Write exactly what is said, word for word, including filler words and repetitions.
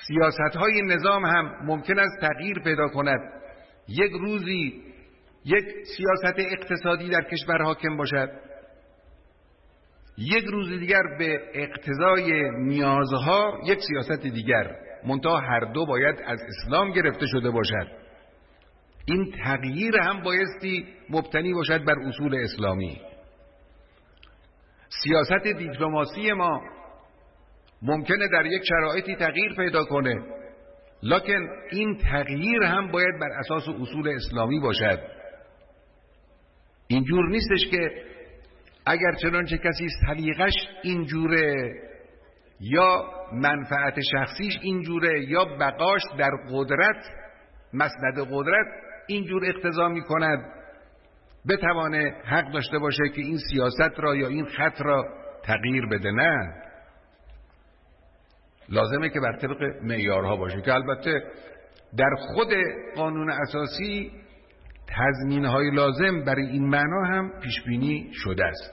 سیاست های نظام هم ممکن است تغییر پیدا کند. یک روزی یک سیاست اقتصادی در کشور حاکم باشد، یک روز دیگر به اقتضای نیازها یک سیاست دیگر، منتها هر دو باید از اسلام گرفته شده باشد. این تغییر هم بایستی مبتنی باشد بر اصول اسلامی. سیاست دیپلماسی ما ممکنه در یک شرایطی تغییر پیدا کنه، لکن این تغییر هم باید بر اساس اصول اسلامی باشد. اینجور نیستش که اگر چنانچه کسی سلیقش اینجوره یا منفعت شخصیش اینجوره یا بقاش در قدرت، مسند قدرت اینجور اقتضا می کند، بتوانه حق داشته باشه که این سیاست را یا این خط را تغییر بده. نه، لازمه که بر طبق معیارها باشه که البته در خود قانون اساسی تضمین‌های لازم برای این معنا هم پیش بینی شده است.